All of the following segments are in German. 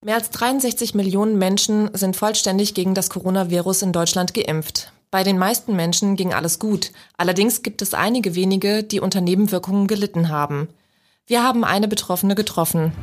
Mehr als 63 Millionen Menschen sind vollständig gegen das Coronavirus in Deutschland geimpft. Bei den meisten Menschen ging alles gut. Allerdings gibt es einige wenige, die unter Nebenwirkungen gelitten haben. Wir haben eine Betroffene getroffen.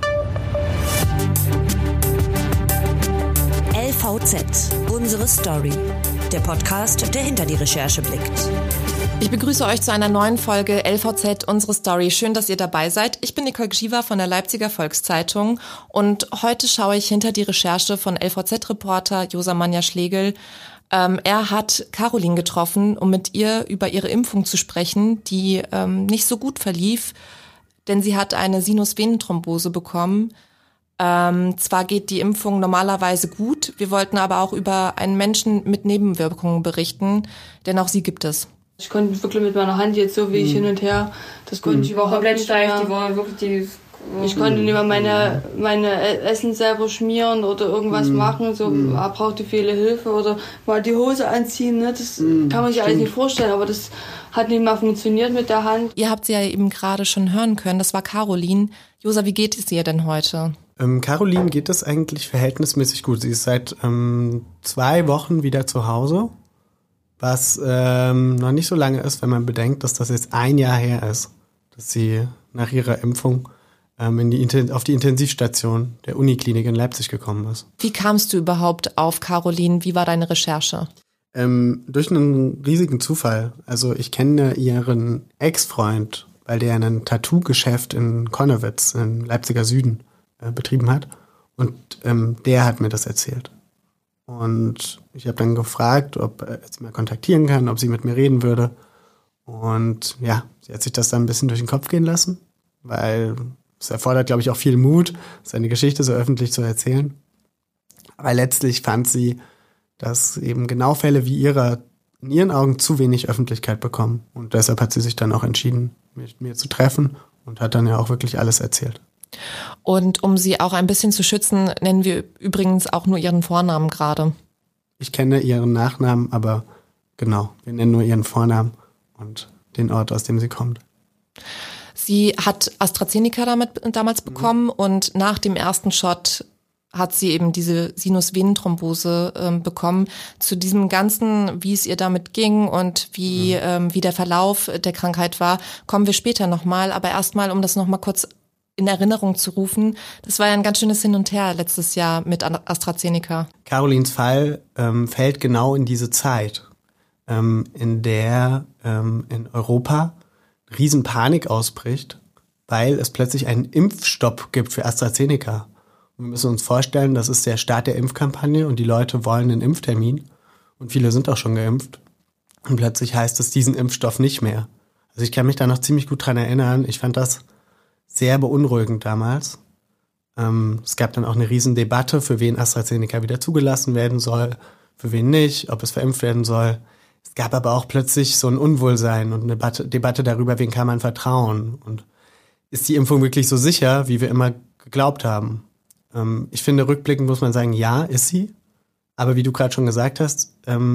LVZ, unsere Story. Der Podcast, der hinter die Recherche blickt. Ich begrüße euch zu einer neuen Folge LVZ, unsere Story. Schön, dass ihr dabei seid. Ich bin Nicole Gschiwa von der Leipziger Volkszeitung und heute schaue ich hinter die Recherche von LVZ-Reporter Josa Manja-Schlegel. Er hat Caroline getroffen, um mit ihr über ihre Impfung zu sprechen, die nicht so gut verlief, denn sie hat eine Sinusvenenthrombose bekommen. Zwar geht die Impfung normalerweise gut, wir wollten aber auch über einen Menschen mit Nebenwirkungen berichten, denn auch sie gibt es. Ich konnte wirklich mit meiner Hand jetzt so wie ich hin und her, das konnte ich überhaupt komplett nicht steif, mehr. die war wirklich Ich konnte nicht mehr meine Essen selber schmieren oder irgendwas machen, so brauchte viele Hilfe oder mal die Hose anziehen, ne? Das kann man sich alles nicht vorstellen, aber das hat nicht mehr funktioniert mit der Hand. Ihr habt sie ja eben gerade schon hören können, das war Caroline. Josa, wie geht es ihr denn heute? Caroline geht es eigentlich verhältnismäßig gut. Sie ist seit 2 Wochen wieder zu Hause, was noch nicht so lange ist, wenn man bedenkt, dass das jetzt 1 Jahr her ist, dass sie nach ihrer Impfung auf die Intensivstation der Uniklinik in Leipzig gekommen ist. Wie kamst du überhaupt auf Caroline? Wie war deine Recherche? Durch einen riesigen Zufall. Also ich kenne ihren Ex-Freund, weil der ein Tattoo-Geschäft in Connewitz im Leipziger Süden betrieben hat. Und der hat mir das erzählt. Und ich habe dann gefragt, ob er sie mal kontaktieren kann, ob sie mit mir reden würde. Und ja, sie hat sich das dann ein bisschen durch den Kopf gehen lassen, weil es erfordert, glaube ich, auch viel Mut, seine Geschichte so öffentlich zu erzählen. Aber letztlich fand sie, dass eben genau Fälle wie ihrer in ihren Augen zu wenig Öffentlichkeit bekommen. Und deshalb hat sie sich dann auch entschieden, mit mir zu treffen und hat dann ja auch wirklich alles erzählt. Und um sie auch ein bisschen zu schützen, nennen wir übrigens auch nur ihren Vornamen gerade. Ich kenne ihren Nachnamen, aber genau, wir nennen nur ihren Vornamen und den Ort, aus dem sie kommt. Sie hat AstraZeneca damals bekommen und nach dem ersten Shot hat sie eben diese Sinusvenenthrombose bekommen. Zu diesem Ganzen, wie es ihr damit ging und wie der Verlauf der Krankheit war, kommen wir später nochmal. Aber erstmal, um das nochmal kurz in Erinnerung zu rufen, das war ja ein ganz schönes Hin und Her letztes Jahr mit AstraZeneca. Carolines Fall fällt genau in diese Zeit, in der in Europa Riesenpanik ausbricht, weil es plötzlich einen Impfstopp gibt für AstraZeneca. Und wir müssen uns vorstellen, das ist der Start der Impfkampagne und die Leute wollen einen Impftermin und viele sind auch schon geimpft. Und plötzlich heißt es diesen Impfstoff nicht mehr. Also ich kann mich da noch ziemlich gut dran erinnern. Ich fand das sehr beunruhigend damals. Es gab dann auch eine Riesendebatte, für wen AstraZeneca wieder zugelassen werden soll, für wen nicht, ob es verimpft werden soll. Es gab aber auch plötzlich so ein Unwohlsein und eine Debatte darüber, wen kann man vertrauen und ist die Impfung wirklich so sicher, wie wir immer geglaubt haben. Ich finde, rückblickend muss man sagen, ja, ist sie. Aber wie du gerade schon gesagt hast,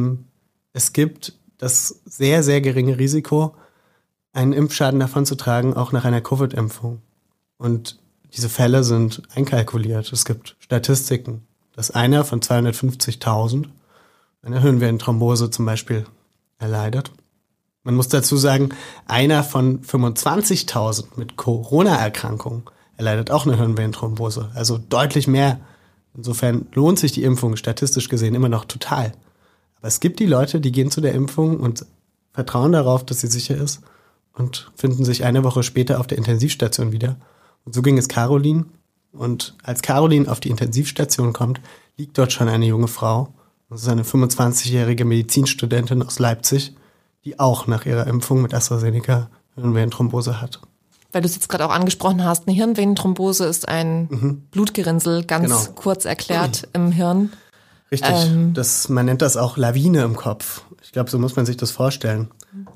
es gibt das sehr, sehr geringe Risiko, einen Impfschaden davonzutragen, auch nach einer Covid-Impfung. Und diese Fälle sind einkalkuliert. Es gibt Statistiken, dass einer von 250.000 eine Hirnvenenthrombose zum Beispiel erleidet. Man muss dazu sagen, einer von 25.000 mit Corona-Erkrankungen erleidet auch eine Hirnvenenthrombose. Also deutlich mehr. Insofern lohnt sich die Impfung statistisch gesehen immer noch total. Aber es gibt die Leute, die gehen zu der Impfung und vertrauen darauf, dass sie sicher ist und finden sich eine Woche später auf der Intensivstation wieder. Und so ging es Caroline. Und als Caroline auf die Intensivstation kommt, liegt dort schon eine junge Frau. Das ist eine 25-jährige Medizinstudentin aus Leipzig, die auch nach ihrer Impfung mit AstraZeneca Hirnvenenthrombose hat. Weil du es jetzt gerade auch angesprochen hast, eine Hirnvenenthrombose ist ein Blutgerinnsel, ganz kurz erklärt, im Hirn. Richtig, man nennt das auch Lawine im Kopf. Ich glaube, so muss man sich das vorstellen.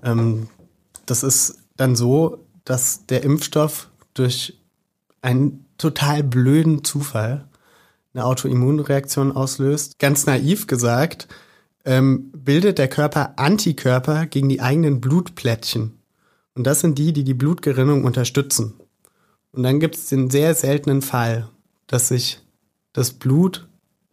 Das ist dann so, dass der Impfstoff durch einen total blöden Zufall eine Autoimmunreaktion auslöst. Ganz naiv gesagt, bildet der Körper Antikörper gegen die eigenen Blutplättchen. Und das sind die Blutgerinnung unterstützen. Und dann gibt es den sehr seltenen Fall, dass sich das Blut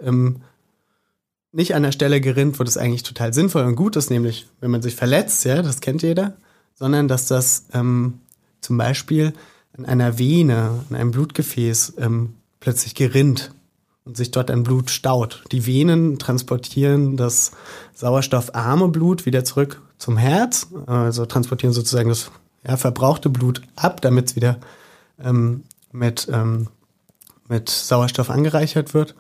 nicht an der Stelle gerinnt, wo das eigentlich total sinnvoll und gut ist, nämlich wenn man sich verletzt, ja, das kennt jeder, sondern dass das zum Beispiel an einer Vene, an einem Blutgefäß plötzlich gerinnt und sich dort ein Blut staut. Die Venen transportieren das sauerstoffarme Blut wieder zurück zum Herz, also transportieren sozusagen das verbrauchte Blut ab, damit es wieder mit Sauerstoff angereichert wird.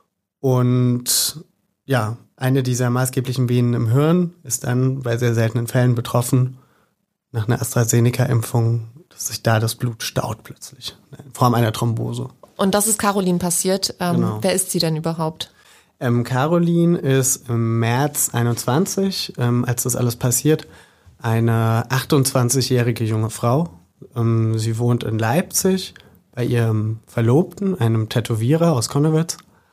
Und ja, eine dieser maßgeblichen Venen im Hirn ist dann bei sehr seltenen Fällen betroffen nach einer AstraZeneca-Impfung, dass sich da das Blut staut plötzlich in Form einer Thrombose. Und das ist Caroline passiert. Genau. Wer ist sie denn überhaupt? Caroline ist im März 21, als das alles passiert, eine 28-jährige junge Frau. Sie wohnt in Leipzig bei ihrem Verlobten, einem Tätowierer aus Konnewitz.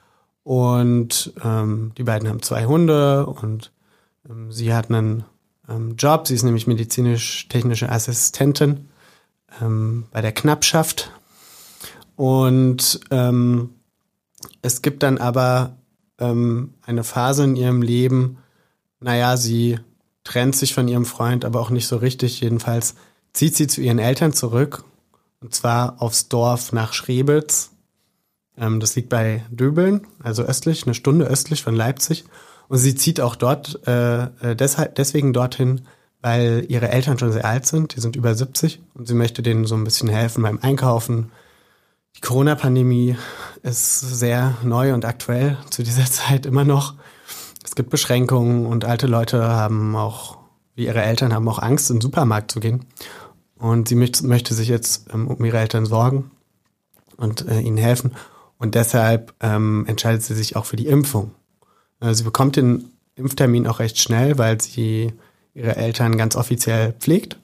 Und die beiden haben 2 Hunde und sie hat einen Job. Sie ist nämlich medizinisch-technische Assistentin bei der Knappschaft. Und es gibt dann aber eine Phase in ihrem Leben, sie trennt sich von ihrem Freund, aber auch nicht so richtig. Jedenfalls zieht sie zu ihren Eltern zurück, und zwar aufs Dorf nach Schrebitz. Das liegt bei Döbeln, also östlich, 1 Stunde östlich von Leipzig. Und sie zieht auch dort deswegen dorthin, weil ihre Eltern schon sehr alt sind. Die sind über 70 und sie möchte denen so ein bisschen helfen beim Einkaufen. Die Corona-Pandemie ist sehr neu und aktuell zu dieser Zeit immer noch. Es gibt Beschränkungen und alte Leute haben auch, wie ihre Eltern, haben auch Angst, in den Supermarkt zu gehen. Und sie möchte sich jetzt um ihre Eltern sorgen und ihnen helfen. Und deshalb entscheidet sie sich auch für die Impfung. Sie bekommt den Impftermin auch recht schnell, weil sie ihre Eltern ganz offiziell pflegt.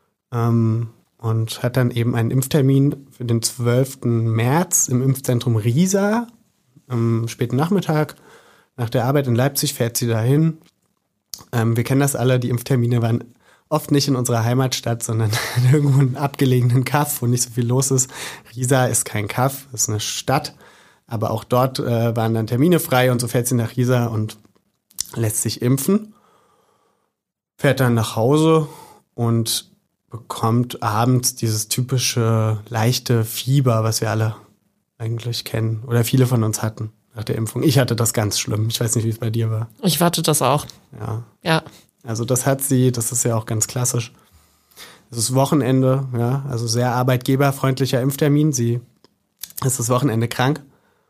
Und hat dann eben einen Impftermin für den 12. März im Impfzentrum Riesa. Am späten Nachmittag nach der Arbeit in Leipzig fährt sie dahin. Wir kennen das alle, die Impftermine waren oft nicht in unserer Heimatstadt, sondern in irgendwo einem abgelegenen Kaff, wo nicht so viel los ist. Riesa ist kein Kaff, ist eine Stadt. Aber auch dort waren dann Termine frei und so fährt sie nach Riesa und lässt sich impfen. Fährt dann nach Hause und bekommt abends dieses typische leichte Fieber, was wir alle eigentlich kennen oder viele von uns hatten nach der Impfung. Ich hatte das ganz schlimm. Ich weiß nicht, wie es bei dir war. Ich hatte das auch. Ja. Also das hat sie, das ist ja auch ganz klassisch. Es ist Wochenende, ja, also sehr arbeitgeberfreundlicher Impftermin. Sie ist das Wochenende krank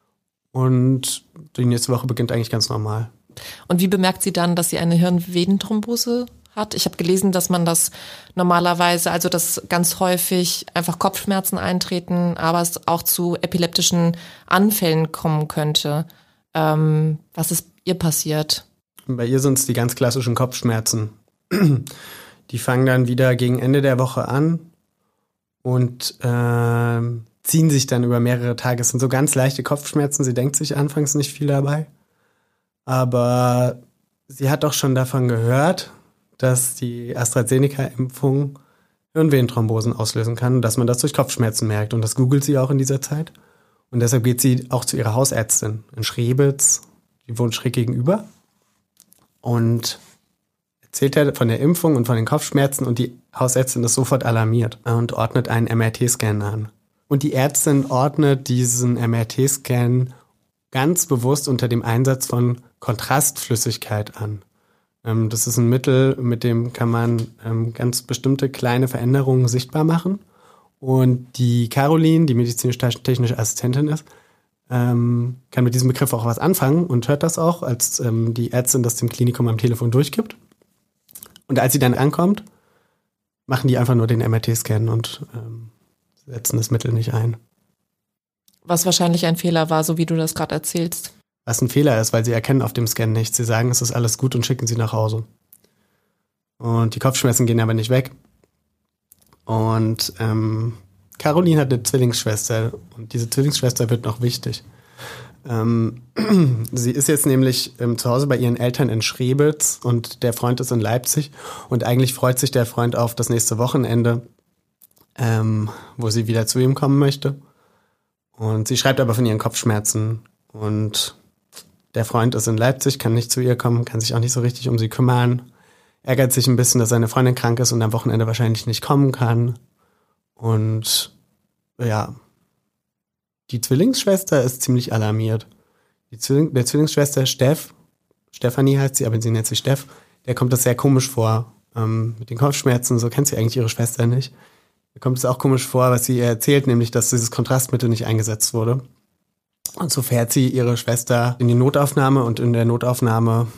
und die nächste Woche beginnt eigentlich ganz normal. Und wie bemerkt sie dann, dass sie eine Hirnvenenthrombose hat? Ich habe gelesen, dass man das normalerweise, also dass ganz häufig einfach Kopfschmerzen eintreten, aber es auch zu epileptischen Anfällen kommen könnte. Was ist ihr passiert? Bei ihr sind es die ganz klassischen Kopfschmerzen. Die fangen dann wieder gegen Ende der Woche an und ziehen sich dann über mehrere Tage. Es sind so ganz leichte Kopfschmerzen. Sie denkt sich anfangs nicht viel dabei. Aber sie hat auch schon davon gehört, dass die AstraZeneca-Impfung Hirnvenenthrombosen auslösen kann und dass man das durch Kopfschmerzen merkt. Und das googelt sie auch in dieser Zeit. Und deshalb geht sie auch zu ihrer Hausärztin in Schrebitz. Die wohnt schräg gegenüber. Und erzählt er von der Impfung und von den Kopfschmerzen. Und die Hausärztin ist sofort alarmiert und ordnet einen MRT-Scan an. Und die Ärztin ordnet diesen MRT-Scan ganz bewusst unter dem Einsatz von Kontrastflüssigkeit an. Das ist ein Mittel, mit dem kann man ganz bestimmte kleine Veränderungen sichtbar machen. Und die Caroline, die medizinisch-technische Assistentin ist, kann mit diesem Begriff auch was anfangen und hört das auch, als die Ärztin das dem Klinikum am Telefon durchgibt. Und als sie dann ankommt, machen die einfach nur den MRT-Scan und setzen das Mittel nicht ein. Was wahrscheinlich ein Fehler war, so wie du das gerade erzählst. Was ein Fehler ist, weil sie erkennen auf dem Scan nichts. Sie sagen, es ist alles gut und schicken sie nach Hause. Und die Kopfschmerzen gehen aber nicht weg. Und Caroline hat eine Zwillingsschwester und diese Zwillingsschwester wird noch wichtig. Sie ist jetzt nämlich zu Hause bei ihren Eltern in Schrebitz und der Freund ist in Leipzig und eigentlich freut sich der Freund auf das nächste Wochenende, wo sie wieder zu ihm kommen möchte. Und sie schreibt aber von ihren Kopfschmerzen. Und der Freund ist in Leipzig, kann nicht zu ihr kommen, kann sich auch nicht so richtig um sie kümmern. Ärgert sich ein bisschen, dass seine Freundin krank ist und am Wochenende wahrscheinlich nicht kommen kann. Und ja, die Zwillingsschwester ist ziemlich alarmiert. Der Zwillingsschwester Stefanie heißt sie, aber sie nennt sich Steff, der kommt das sehr komisch vor. Mit den Kopfschmerzen, so kennt sie eigentlich ihre Schwester nicht. Da kommt es auch komisch vor, was sie ihr erzählt, nämlich, dass dieses Kontrastmittel nicht eingesetzt wurde. Und so fährt sie ihre Schwester in die Notaufnahme und in der Notaufnahme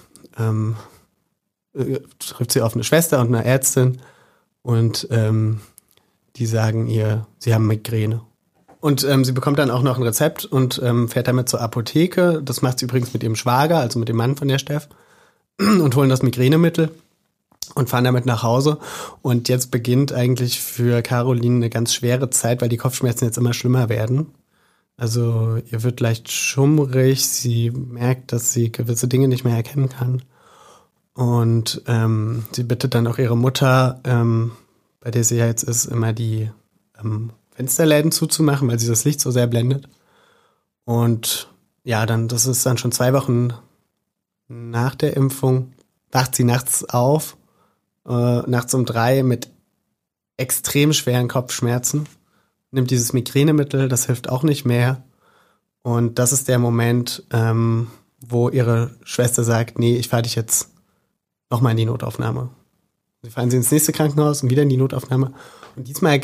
trifft sie auf eine Schwester und eine Ärztin und die sagen ihr, sie haben Migräne. Und sie bekommt dann auch noch ein Rezept und fährt damit zur Apotheke. Das macht sie übrigens mit ihrem Schwager, also mit dem Mann von der Steff, und holen das Migränemittel und fahren damit nach Hause. Und jetzt beginnt eigentlich für Caroline eine ganz schwere Zeit, weil die Kopfschmerzen jetzt immer schlimmer werden. Also ihr wird leicht schummrig, sie merkt, dass sie gewisse Dinge nicht mehr erkennen kann. Und sie bittet dann auch ihre Mutter, bei der sie ja jetzt ist, immer die Fensterläden zuzumachen, weil sie das Licht so sehr blendet. Und ja, das ist dann schon 2 Wochen nach der Impfung, wacht sie nachts auf, nachts um 3 mit extrem schweren Kopfschmerzen. Nimmt dieses Migränemittel, das hilft auch nicht mehr. Und das ist der Moment, wo ihre Schwester sagt, nee, ich fahre dich jetzt nochmal in die Notaufnahme. Sie fahren sie ins nächste Krankenhaus und wieder in die Notaufnahme. Und diesmal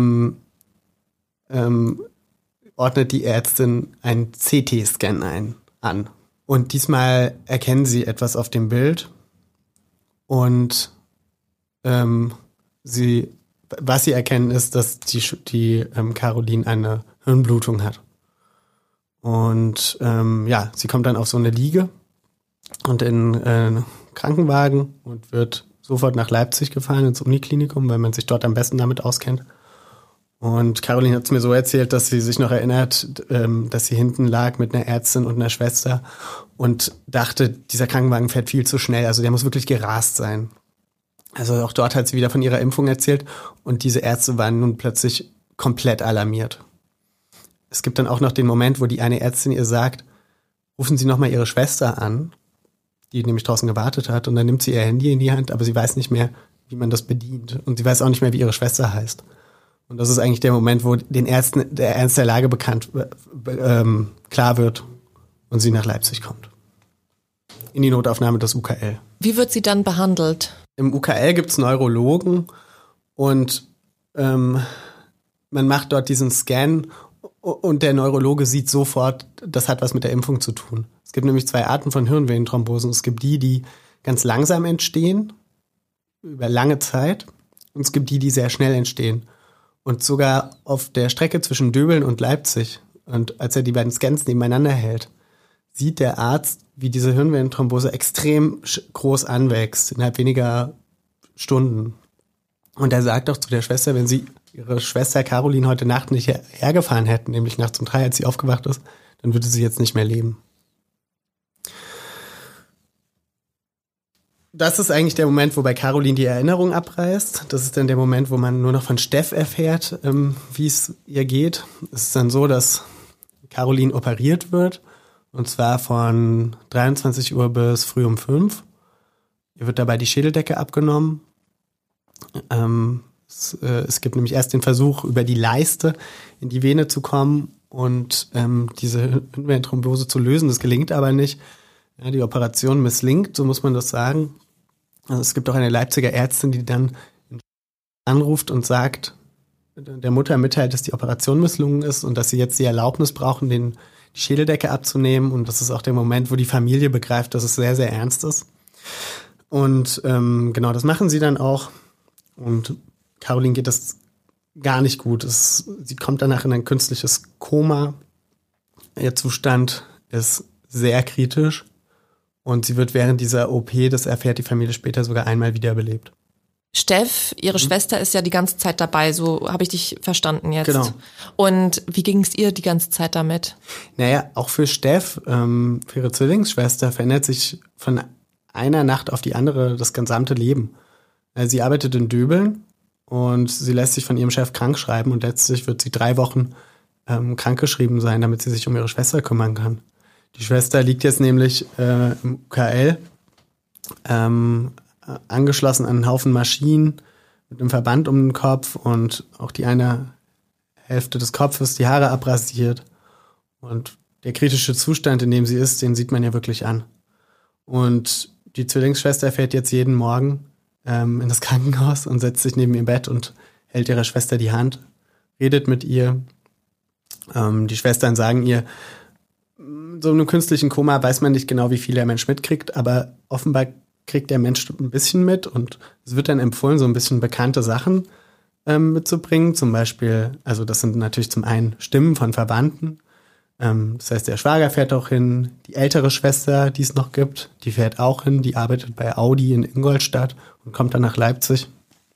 ordnet die Ärztin einen CT-Scan an. Und diesmal erkennen sie etwas auf dem Bild. Und was sie erkennen, ist, dass die Caroline eine Hirnblutung hat. Und sie kommt dann auf so eine Liege und in einen Krankenwagen und wird sofort nach Leipzig gefahren, ins Uniklinikum, weil man sich dort am besten damit auskennt. Und Caroline hat es mir so erzählt, dass sie sich noch erinnert, dass sie hinten lag mit einer Ärztin und einer Schwester und dachte, dieser Krankenwagen fährt viel zu schnell, also der muss wirklich gerast sein. Also auch dort hat sie wieder von ihrer Impfung erzählt und diese Ärzte waren nun plötzlich komplett alarmiert. Es gibt dann auch noch den Moment, wo die eine Ärztin ihr sagt, rufen Sie nochmal Ihre Schwester an, die nämlich draußen gewartet hat, und dann nimmt sie ihr Handy in die Hand, aber sie weiß nicht mehr, wie man das bedient und sie weiß auch nicht mehr, wie ihre Schwester heißt. Und das ist eigentlich der Moment, wo den Ärzten der Ernst der Lage klar wird und sie nach Leipzig kommt. In die Notaufnahme des UKL. Wie wird sie dann behandelt? Im UKL gibt es Neurologen und man macht dort diesen Scan und der Neurologe sieht sofort, das hat was mit der Impfung zu tun. Es gibt nämlich 2 Arten von Hirnvenenthrombosen. Es gibt die ganz langsam entstehen, über lange Zeit, und es gibt die sehr schnell entstehen. Und sogar auf der Strecke zwischen Döbeln und Leipzig, und als er die beiden Scans nebeneinander hält, sieht der Arzt, wie diese Hirnvenenthrombose extrem groß anwächst, innerhalb weniger Stunden. Und er sagt auch zu der Schwester, wenn sie ihre Schwester Caroline heute Nacht nicht hergefahren hätten, nämlich nachts um 3, als sie aufgewacht ist, dann würde sie jetzt nicht mehr leben. Das ist eigentlich der Moment, wo bei Caroline die Erinnerung abreißt. Das ist dann der Moment, wo man nur noch von Steff erfährt, wie es ihr geht. Es ist dann so, dass Caroline operiert wird, und zwar von 23 Uhr bis früh um 5. Ihr wird dabei die Schädeldecke abgenommen. Es gibt nämlich erst den Versuch, über die Leiste in die Vene zu kommen und diese Hirnvenenthrombose zu lösen. Das gelingt aber nicht. Ja, die Operation misslingt, so muss man das sagen. Also es gibt auch eine Leipziger Ärztin, die dann anruft und sagt, der Mutter mitteilt, dass die Operation misslungen ist und dass sie jetzt die Erlaubnis brauchen, die Schädeldecke abzunehmen. Und das ist auch der Moment, wo die Familie begreift, dass es sehr, sehr ernst ist. Und genau, das machen sie dann auch. Und Caroline geht das gar nicht gut. Sie kommt danach in ein künstliches Koma. Ihr Zustand ist sehr kritisch. Und sie wird während dieser OP, das erfährt die Familie später, sogar einmal wiederbelebt. Steff, ihre Schwester, ist ja die ganze Zeit dabei, so habe ich dich verstanden jetzt. Genau. Und wie ging es ihr die ganze Zeit damit? Naja, auch für Steff, für ihre Zwillingsschwester, verändert sich von einer Nacht auf die andere das gesamte Leben. Sie arbeitet in Döbeln und sie lässt sich von ihrem Chef krank schreiben und letztlich wird sie 3 Wochen krankgeschrieben sein, damit sie sich um ihre Schwester kümmern kann. Die Schwester liegt jetzt nämlich im UKL, angeschlossen an einen Haufen Maschinen mit einem Verband um den Kopf und auch die eine Hälfte des Kopfes, die Haare abrasiert. Und der kritische Zustand, in dem sie ist, den sieht man ja wirklich an. Und die Zwillingsschwester fährt jetzt jeden Morgen in das Krankenhaus und setzt sich neben ihr Bett und hält ihrer Schwester die Hand, redet mit ihr. Die Schwestern sagen ihr, so in einem künstlichen Koma weiß man nicht genau, wie viel der Mensch mitkriegt, aber offenbar kriegt der Mensch ein bisschen mit und es wird dann empfohlen, so ein bisschen bekannte Sachen mitzubringen. Zum Beispiel, also das sind natürlich zum einen Stimmen von Verwandten. Das heißt, der Schwager fährt auch hin, die ältere Schwester, die es noch gibt, die fährt auch hin, die arbeitet bei Audi in Ingolstadt und kommt dann nach Leipzig.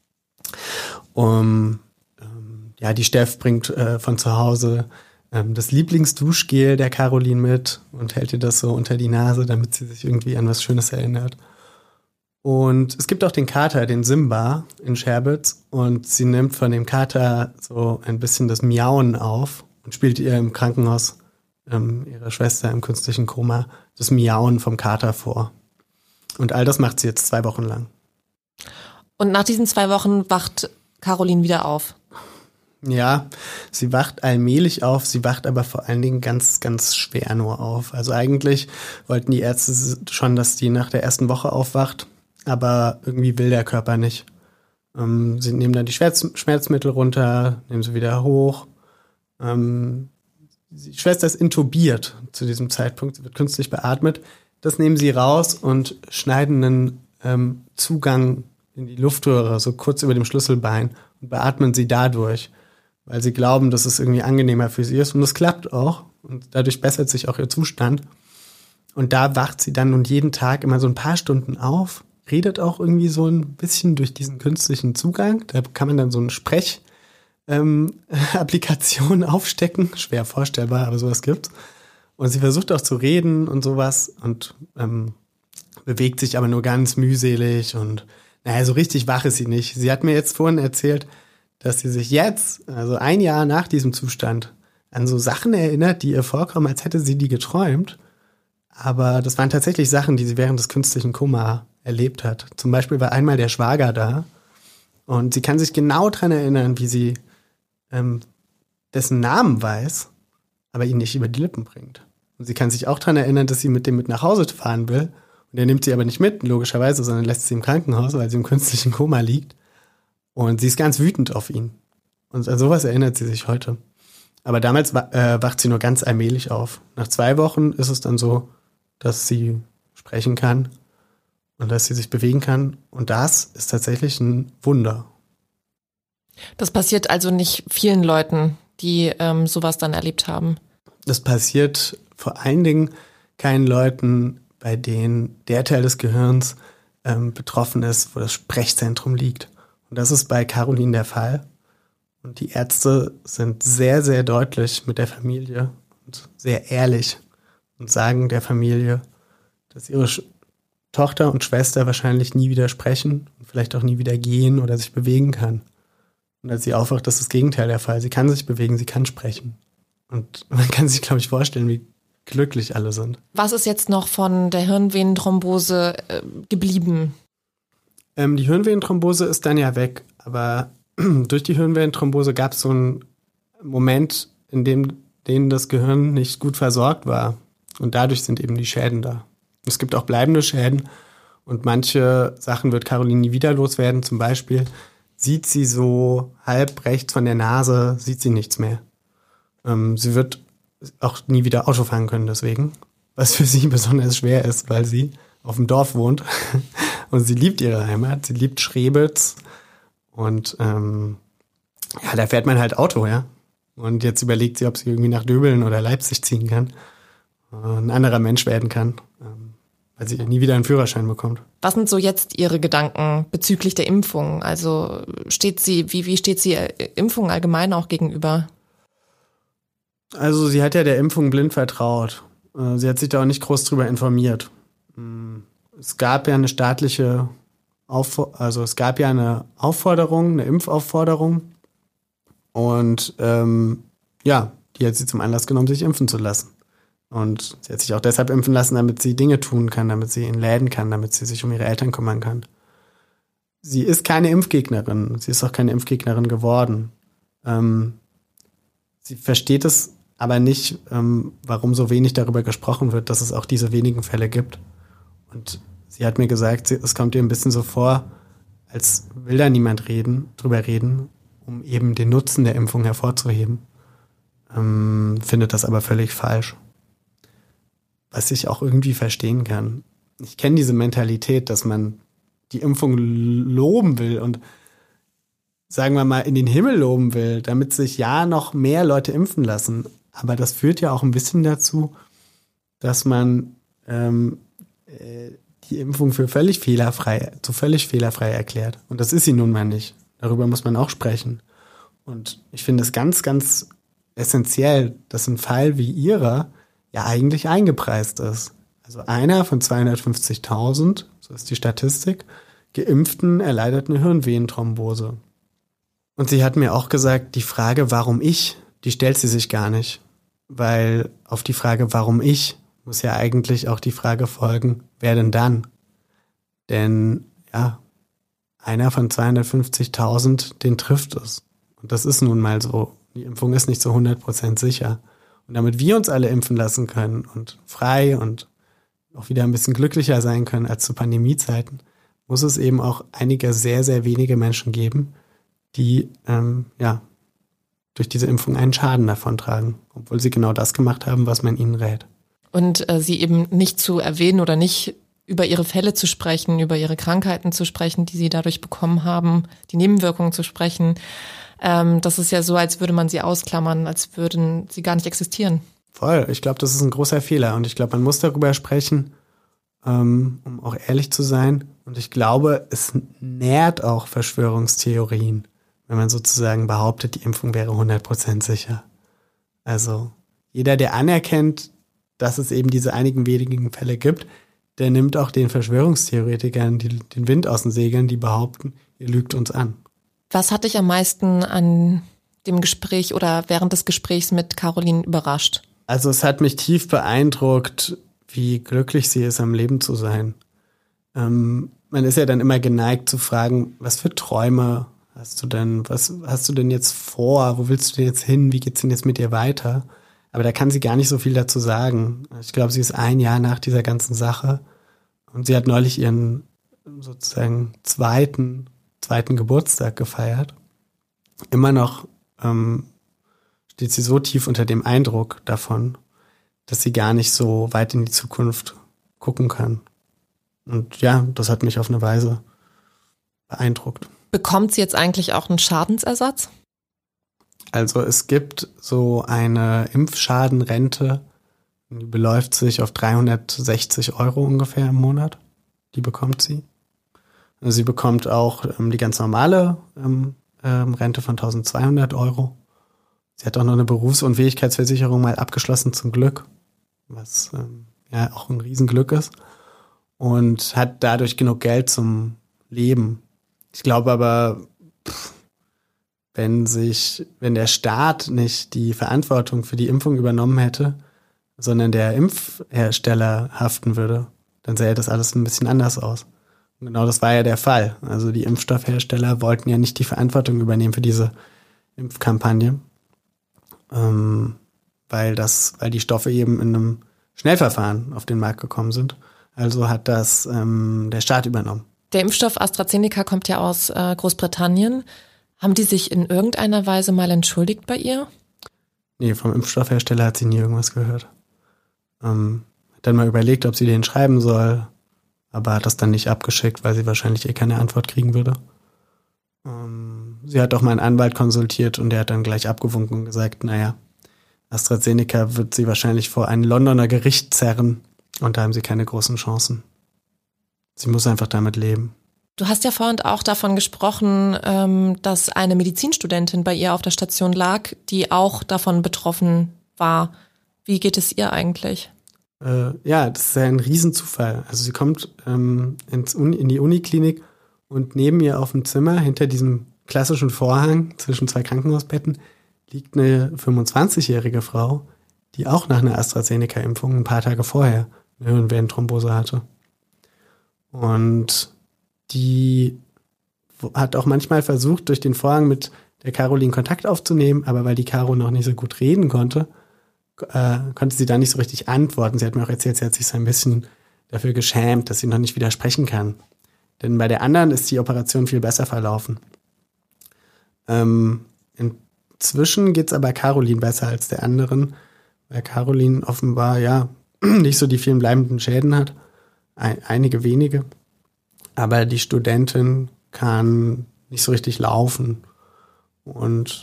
Die Steff bringt von zu Hause das Lieblingsduschgel der Caroline mit und hält ihr das so unter die Nase, damit sie sich irgendwie an was Schönes erinnert. Und es gibt auch den Kater, den Simba in Scherbitz, und sie nimmt von dem Kater so ein bisschen das Miauen auf und spielt ihr im Krankenhaus, ihrer Schwester im künstlichen Koma, das Miauen vom Kater vor. Und all das macht sie jetzt 2 Wochen lang. Und nach diesen 2 Wochen wacht Caroline wieder auf? Ja, sie wacht allmählich auf, sie wacht aber vor allen Dingen ganz, ganz schwer nur auf. Also eigentlich wollten die Ärzte schon, dass die nach der ersten Woche aufwacht, aber irgendwie will der Körper nicht. Sie nehmen dann die Schmerzmittel runter, nehmen sie wieder hoch. Die Schwester ist intubiert zu diesem Zeitpunkt, sie wird künstlich beatmet. Das nehmen sie raus und schneiden einen Zugang in die Luftröhre, so kurz über dem Schlüsselbein, und beatmen sie dadurch, weil sie glauben, dass es irgendwie angenehmer für sie ist. Und das klappt auch. Und dadurch bessert sich auch ihr Zustand. Und da wacht sie dann und jeden Tag immer so ein paar Stunden auf, redet auch irgendwie so ein bisschen durch diesen künstlichen Zugang. Da kann man dann so eine Sprech-Applikation aufstecken. Schwer vorstellbar, aber sowas gibt's. Und sie versucht auch zu reden und sowas und bewegt sich aber nur ganz mühselig. Und so richtig wach ist sie nicht. Sie hat mir jetzt vorhin erzählt, dass sie sich jetzt, also 1 Jahr nach diesem Zustand, an so Sachen erinnert, die ihr vorkommen, als hätte sie die geträumt. Aber das waren tatsächlich Sachen, die sie während des künstlichen Koma erlebt hat. Zum Beispiel war einmal der Schwager da und sie kann sich genau daran erinnern, wie sie dessen Namen weiß, aber ihn nicht über die Lippen bringt. Und sie kann sich auch daran erinnern, dass sie mit dem mit nach Hause fahren will. Und er nimmt sie aber nicht mit, logischerweise, sondern lässt sie im Krankenhaus, weil sie im künstlichen Koma liegt. Und sie ist ganz wütend auf ihn. Und an sowas erinnert sie sich heute. Aber damals wacht sie nur ganz allmählich auf. Nach 2 Wochen ist es dann so, dass sie sprechen kann und dass sie sich bewegen kann. Und das ist tatsächlich ein Wunder. Das passiert also nicht vielen Leuten, die sowas dann erlebt haben? Das passiert vor allen Dingen keinen Leuten, bei denen der Teil des Gehirns betroffen ist, wo das Sprechzentrum liegt. Und das ist bei Caroline der Fall. Und die Ärzte sind sehr, sehr deutlich mit der Familie und sehr ehrlich und sagen der Familie, dass ihre Tochter und Schwester wahrscheinlich nie wieder sprechen und vielleicht auch nie wieder gehen oder sich bewegen kann. Und als sie aufwacht, ist das Gegenteil der Fall. Sie kann sich bewegen, sie kann sprechen. Und man kann sich, glaube ich, vorstellen, wie glücklich alle sind. Was ist jetzt noch von der Hirnvenenthrombose geblieben? Die Hirnvenenthrombose ist dann ja weg, aber durch die Hirnvenenthrombose gab es so einen Moment, in dem das Gehirn nicht gut versorgt war. Und dadurch sind eben die Schäden da. Es gibt auch bleibende Schäden und manche Sachen wird Caroline nie wieder loswerden. Zum Beispiel sieht sie so halb rechts von der Nase, sieht sie nichts mehr. Sie wird auch nie wieder Auto fahren können deswegen, was für sie besonders schwer ist, weil sie auf dem Dorf wohnt und sie liebt ihre Heimat, sie liebt Schrebitz und da fährt man halt Auto, ja. Und jetzt überlegt sie, ob sie irgendwie nach Döbeln oder Leipzig ziehen kann, ein anderer Mensch werden kann, weil sie nie wieder einen Führerschein bekommt. Was sind so jetzt Ihre Gedanken bezüglich der Impfung? Also wie steht sie Impfung allgemein auch gegenüber? Also sie hat ja der Impfung blind vertraut. Sie hat sich da auch nicht groß drüber informiert. Es gab ja eine staatliche eine Aufforderung, eine Impfaufforderung. Und die die hat sie zum Anlass genommen, sich impfen zu lassen. Und sie hat sich auch deshalb impfen lassen, damit sie Dinge tun kann, damit sie in Läden kann, damit sie sich um ihre Eltern kümmern kann. Sie ist keine Impfgegnerin. Sie ist auch keine Impfgegnerin geworden. Sie versteht es aber nicht, warum so wenig darüber gesprochen wird, dass es auch diese wenigen Fälle gibt. Und sie hat mir gesagt, es kommt ihr ein bisschen so vor, als will da niemand drüber reden, um eben den Nutzen der Impfung hervorzuheben. Findet das aber völlig falsch. Was ich auch irgendwie verstehen kann. Ich kenne diese Mentalität, dass man die Impfung loben will und sagen wir mal in den Himmel loben will, damit sich ja noch mehr Leute impfen lassen. Aber das führt ja auch ein bisschen dazu, dass man die Impfung für völlig fehlerfrei erklärt. Und das ist sie nun mal nicht. Darüber muss man auch sprechen. Und ich finde es ganz, ganz essentiell, dass ein Fall wie ihrer ja eigentlich eingepreist ist. Also einer von 250.000, so ist die Statistik, Geimpften erleidet eine Hirnvenenthrombose. Und sie hat mir auch gesagt, die Frage, warum ich, die stellt sie sich gar nicht. Weil auf die Frage, warum ich, muss ja eigentlich auch die Frage folgen, wer denn dann? Denn ja, einer von 250.000, den trifft es. Und das ist nun mal so. Die Impfung ist nicht zu 100% sicher. Und damit wir uns alle impfen lassen können und frei und auch wieder ein bisschen glücklicher sein können als zu Pandemiezeiten, muss es eben auch einige sehr, sehr wenige Menschen geben, die durch diese Impfung einen Schaden davontragen, obwohl sie genau das gemacht haben, was man ihnen rät. Und sie eben nicht zu erwähnen oder nicht über ihre Fälle zu sprechen, über ihre Krankheiten zu sprechen, die sie dadurch bekommen haben, die Nebenwirkungen zu sprechen. Das ist ja so, als würde man sie ausklammern, als würden sie gar nicht existieren. Voll, ich glaube, das ist ein großer Fehler und ich glaube, man muss darüber sprechen, um auch ehrlich zu sein. Und ich glaube, es nährt auch Verschwörungstheorien, wenn man sozusagen behauptet, die Impfung wäre 100% sicher. Also jeder, der anerkennt, dass es eben diese einigen wenigen Fälle gibt, der nimmt auch den Verschwörungstheoretikern den Wind aus den Segeln, die behaupten, ihr lügt uns an. Was hat dich am meisten an dem Gespräch oder während des Gesprächs mit Caroline überrascht? Also es hat mich tief beeindruckt, wie glücklich sie ist, am Leben zu sein. Man ist ja dann immer geneigt zu fragen, was für Träume hast du denn? Was hast du denn jetzt vor? Wo willst du denn jetzt hin? Wie geht's denn jetzt mit dir weiter? Aber da kann sie gar nicht so viel dazu sagen. Ich glaube, sie ist ein Jahr nach dieser ganzen Sache und sie hat neulich ihren sozusagen zweiten Geburtstag gefeiert. Immer noch steht sie so tief unter dem Eindruck davon, dass sie gar nicht so weit in die Zukunft gucken kann. Und ja, das hat mich auf eine Weise beeindruckt. Bekommt sie jetzt eigentlich auch einen Schadensersatz? Also es gibt so eine Impfschadenrente, die beläuft sich auf 360 € ungefähr im Monat. Die bekommt sie. Also sie bekommt auch die ganz normale Rente von 1.200 €. Sie hat auch noch eine Berufsunfähigkeitsversicherung mal abgeschlossen, zum Glück, was ja auch ein Riesenglück ist. Und hat dadurch genug Geld zum Leben. Ich glaube aber, wenn der Staat nicht die Verantwortung für die Impfung übernommen hätte, sondern der Impfhersteller haften würde, dann sähe das alles ein bisschen anders aus. Und genau das war ja der Fall. Also die Impfstoffhersteller wollten ja nicht die Verantwortung übernehmen für diese Impfkampagne, weil die Stoffe eben in einem Schnellverfahren auf den Markt gekommen sind. Also hat das der Staat übernommen. Der Impfstoff AstraZeneca kommt ja aus Großbritannien. Haben die sich in irgendeiner Weise mal entschuldigt bei ihr? Nee, vom Impfstoffhersteller hat sie nie irgendwas gehört. Hat dann mal überlegt, ob sie den schreiben soll, aber hat das dann nicht abgeschickt, weil sie wahrscheinlich keine Antwort kriegen würde. Sie hat auch mal einen Anwalt konsultiert und der hat dann gleich abgewunken und gesagt, naja, AstraZeneca wird sie wahrscheinlich vor ein Londoner Gericht zerren und da haben sie keine großen Chancen. Sie muss einfach damit leben. Du hast ja vorhin auch davon gesprochen, dass eine Medizinstudentin bei ihr auf der Station lag, die auch davon betroffen war. Wie geht es ihr eigentlich? Ja, das ist ja ein Riesenzufall. Also sie kommt in die Uniklinik und neben ihr auf dem Zimmer, hinter diesem klassischen Vorhang zwischen zwei Krankenhausbetten, liegt eine 25-jährige Frau, die auch nach einer AstraZeneca-Impfung ein paar Tage vorher eine Hirnvenenthrombose hatte. Und die hat auch manchmal versucht, durch den Vorhang mit der Caroline Kontakt aufzunehmen, aber weil die Caro noch nicht so gut reden konnte, konnte sie da nicht so richtig antworten. Sie hat mir auch erzählt, sie hat sich so ein bisschen dafür geschämt, dass sie noch nicht widersprechen kann. Denn bei der anderen ist die Operation viel besser verlaufen. Inzwischen geht's aber Caroline besser als der anderen, weil Caroline offenbar nicht so die vielen bleibenden Schäden hat. Einige wenige. Aber die Studentin kann nicht so richtig laufen. Und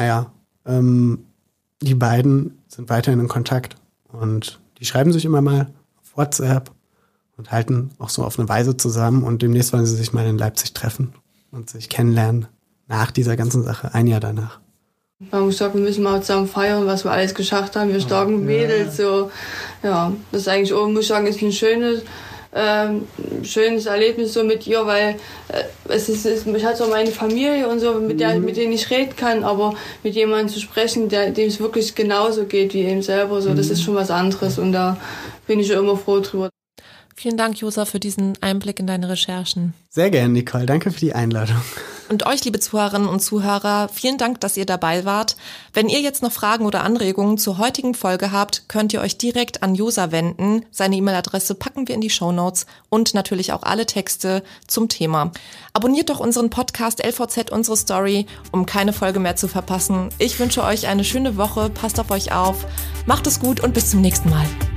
die beiden sind weiterhin in Kontakt. Und die schreiben sich immer mal auf WhatsApp und halten auch so auf eine Weise zusammen. Und demnächst wollen sie sich mal in Leipzig treffen und sich kennenlernen nach dieser ganzen Sache, ein Jahr danach. Wir haben gesagt, wir müssen mal zusammen feiern, was wir alles geschafft haben. Wir starken Mädels. So. Ja, das ist eigentlich auch, muss ich sagen, ist ein schönes Erlebnis so mit ihr, weil ich hatte so meine Familie und so, mit denen ich reden kann, aber mit jemandem zu sprechen, dem es wirklich genauso geht wie ihm selber, so, das ist schon was anderes und da bin ich immer froh drüber. Vielen Dank, Josa, für diesen Einblick in deine Recherchen. Sehr gerne, Nicole. Danke für die Einladung. Und euch, liebe Zuhörerinnen und Zuhörer, vielen Dank, dass ihr dabei wart. Wenn ihr jetzt noch Fragen oder Anregungen zur heutigen Folge habt, könnt ihr euch direkt an Josa wenden. Seine E-Mail-Adresse packen wir in die Shownotes und natürlich auch alle Texte zum Thema. Abonniert doch unseren Podcast LVZ Unsere Story, um keine Folge mehr zu verpassen. Ich wünsche euch eine schöne Woche, passt auf euch auf, macht es gut und bis zum nächsten Mal.